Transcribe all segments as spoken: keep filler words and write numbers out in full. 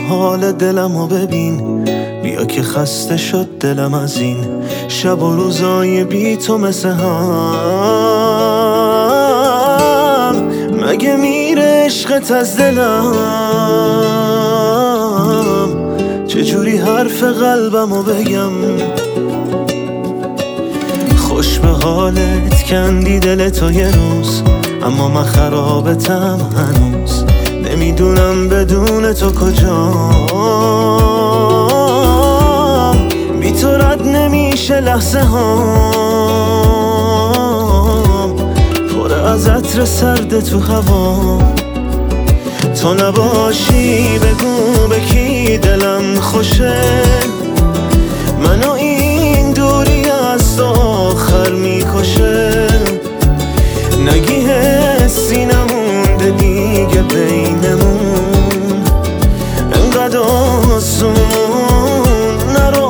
حال دلمو ببین، بیا که خسته شد دلم از این شب و روزای بی تو مثل هم. مگه میره عشقت از دلم؟ چجوری حرف قلبمو بگم؟ خوش به حالت کندی دل تو یه روز، اما من خرابتم هنوز. نمیدونم بدون تو کجام، بی تو رد نمیشه لحظه هام، پر از عطر سرد تو هوام. تو نباشی بگو به کی دلم خوشه، منو این دوری از تو آخر میکشه. نگی حسی نمونده دیگه بینمون، انقدر آسون نرو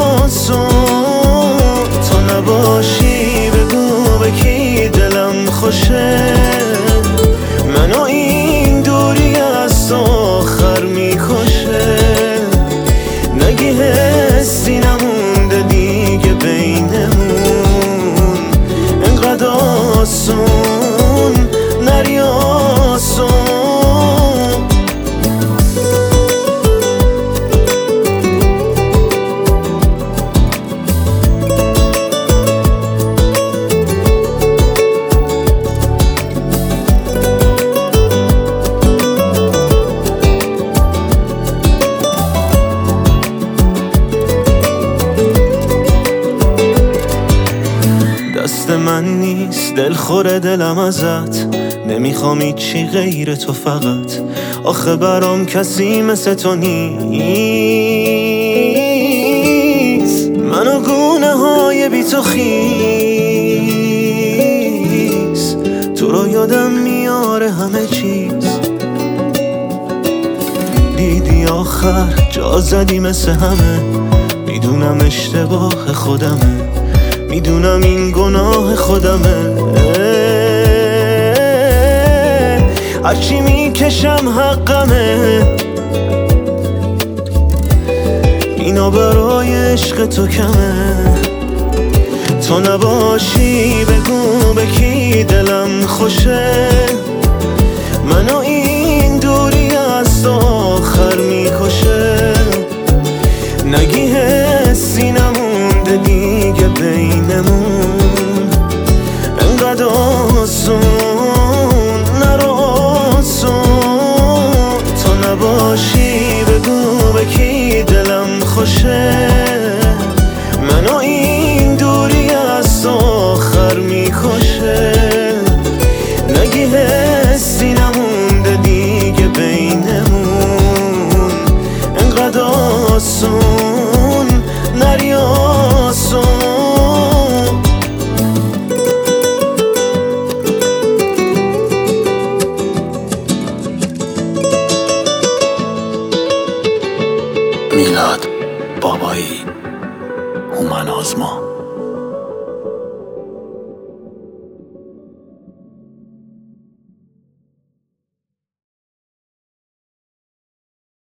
آسون. تو نباشی بگو به کی دلم خوشه، منو این دوری از تو آخر میکشه. نگی حسی نمونده دیگه بینمون، انقدر آسون نری آسون. دست من نیست دلخور دلم ازت، نمیخوام هیچی غیر تو فقط. آخه برام کسی مثل تو نیست، منو گونه های بی تو خیس. تو رو یادم میاره همه چیز، دیدی آخر جا زدی مثل همه. میدونم اشتباه خودمه، میدونم این گناه خودمه. هرچی میکشم حقمه، اینا برای عشق تو کمه. تو نباشی بگو به کی دلم خوشه، منو این دوری از تو آخر میکشه. نگی حسی نمونده دیگه بینمون، انقدر آسون نرو آسون. تو نباشی بگو به کی دلم خوشه، منو این دوری از تو آخر میکشه. نگی حسی نمونده دیگه بینمون، انقدر آسون نری آسون. میلاد بابایی، هومن آزما.